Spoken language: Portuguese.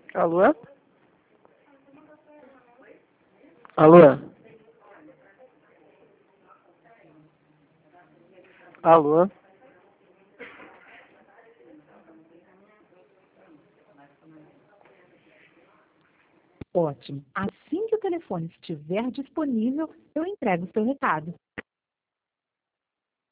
Alô? Alô? Alô? Ótimo. Assim que o telefone estiver disponível, eu entrego o seu recado.